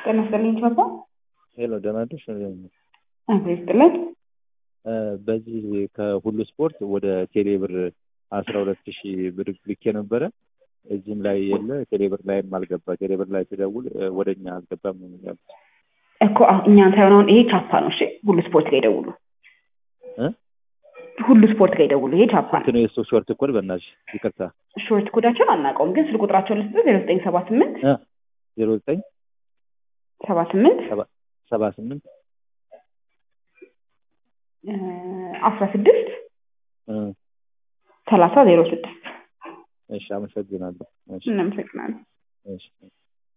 ተነስተልኝ ተባባ ሄሎ ደህና ነሽ? አቤትልኝ በዚህ ከሁሉ ስፖርት ወደ ቴሌብር 12000 ብር ልኬ ነበረ። እዚህም ላይ የለ ቴሌብር ላይም አልገባ። ቴሌብር ላይ ተደውል ወደኛ አልገባም ነው የሚለው እኮ እኛን ሳይሆን ይሄ ቻፓ ነው። እሺ ሁሉ ስፖርት ላይ ደውሉ። ሁሉ ስፖርት ላይ ደውሉ። ይሄ ቻፓ ነው። የሱ ሾርት ኮድ በእናትሽ ይቅርታ። ሾርት ኮዳቸውን አናውቀውም፣ ግን ስልክ ቁጥራቸውን ልስጥ 0978 09 78 78 16 30 06 እሺ አመሰግናለሁ። እናመሰግናለን። እሺ